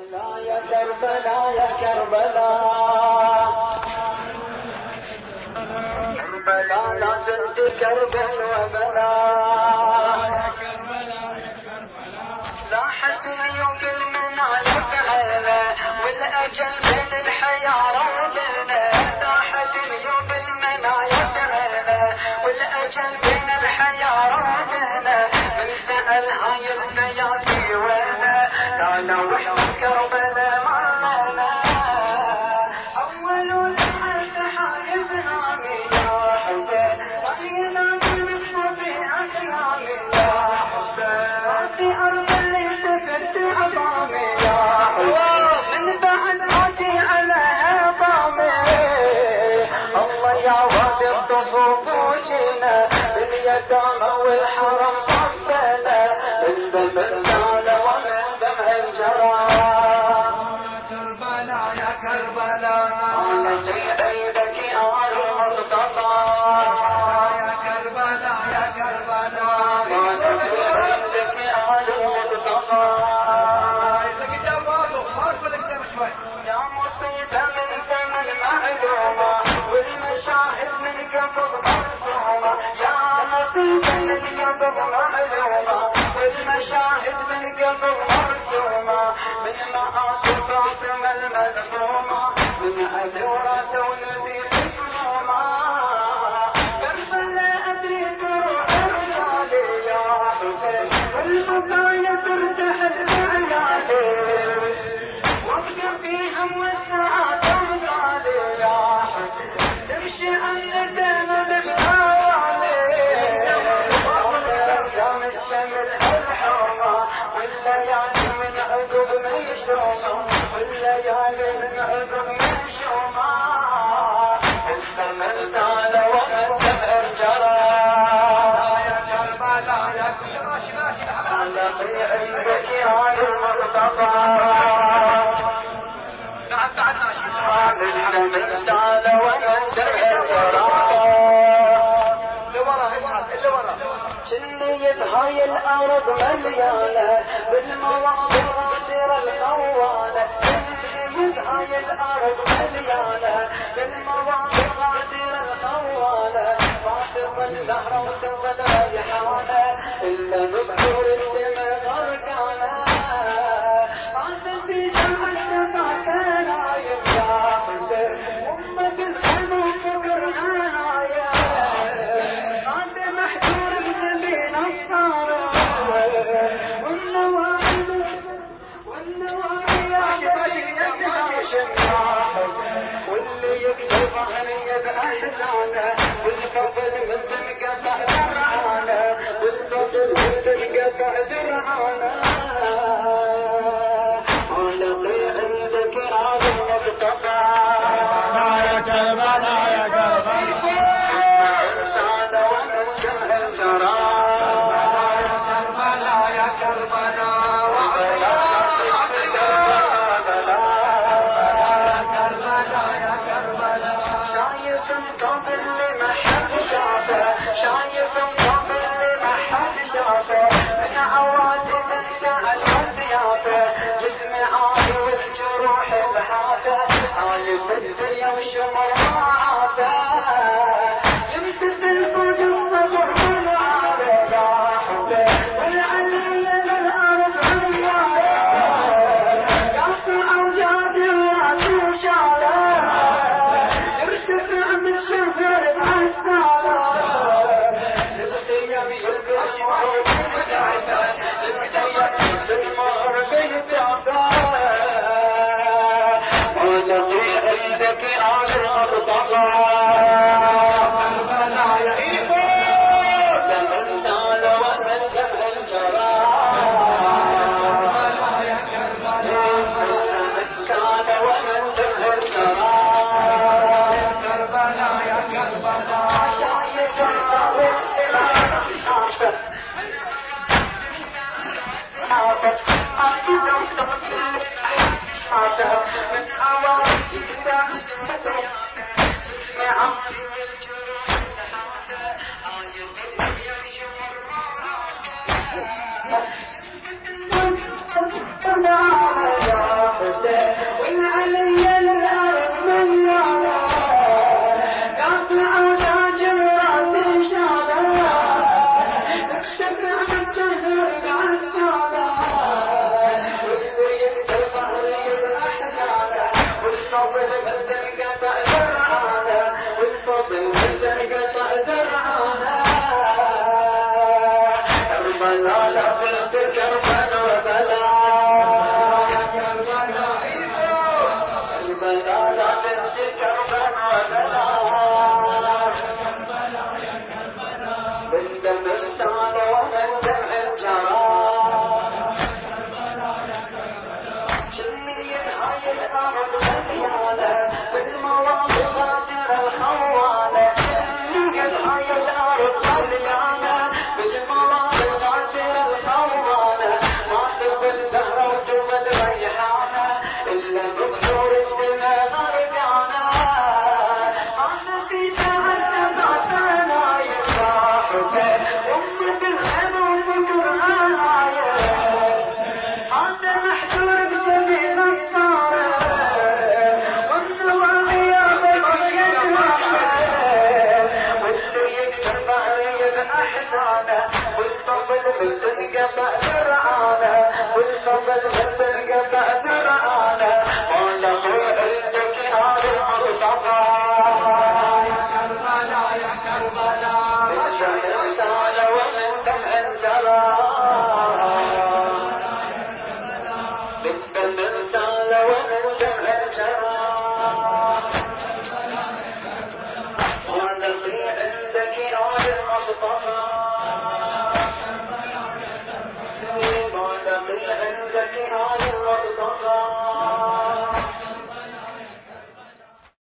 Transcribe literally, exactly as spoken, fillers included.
كربلاء يا كربلاء يا كربلاء كربلاء لازم تكربل وبلاء لاحت عيوب المنايا بعينه والاجل بين الحياه ربنا لاحت عيوب المنايا بعينه والاجل بين الحياه ربنا من سأل هاي الليالي وينه لا لا وحده كربلاء معنا اول لحد حايب نامي يا حسين ولينا من صوتي احلامي يا حسين في ارض اللي تفت عظامي يا حسين من بعد موتي على هضامي الله يا وادي الطفوف وجينا باليتامى والحرم طبنا الدم الزال ومن دمع الجرى كربلاء يا كربلاء انا في عيدك يا المصطفى يا كربلاء يا كربلاء انا في عيدك يا المصطفى يا مصيبة من زمن معلومة والمشاهد من قبل مرسومة يا مصيبة من قبل معلومة والمشاهد من قبل مرسومة من معاصي فاطمة المذمومة من أهل وراثة ولدي المظلومة كربلاء أدري تروح رجالي يا حسين والبقايا ترتحل بعيالي وابقى فيهم والسعادة وغالي يا حسين تمشي عن زينب بحوالي قدام الشمل الحومة والليالي من عقب ميشومة والليالي من عقب ميشومة الثمن زال ومن سبع جرى يا كربلاء يا كربلاء علقي عندك يا المصطفى الثمن زال ومن سبع جرى جني بهاي الارض مليانه بالمواضيع غادره القوانه جني بهاي الارض مليانه بالمواضيع غادره القوانه فاطمه الزهره وتظل ريحانه الا مذكور الدمع غرقانه عاد في جمعه ما كان عايب يا حسين امه بالحلم فكرنا نايم عاد محجور بسبيل الصارم والنواحي والنواحي يا حسين واللي يكسر ظهري بأحزانه والفضل من تنقطع درعانه والفضل من تنقطع درعانه علقي عندك يا المصطفى يا كربلاء يا كربلاء شايف الصوت اللي ما حد شافه من عواتم الزعل والزيافه جسمي عالي والجروح الحافه عايف الدنيا والشمر ما عافه يمتثل فوق الصبر والعافه يا حسين والعلي للارض عريانه يقطع اوجادي وراسي شاله يرتفع من شجر بعساله ولقي عندك آل المصطفى كربلاء يا إيفو لمن زال ومن سبع الجرى كربلاء يا كربلاء لمن زال ومن سبع الجرى كربلاء يا كربلاء شايف الصبر شايف من عوائد جسمي عمري والجروح من تنقطع ذرعانه والفضل من تنقطع ذرعانه ما له عندك هذا المصطفى يا كربلاء يا كربلاء من شمس سال ومن دمع جرى من دم سال ومن دمع جرى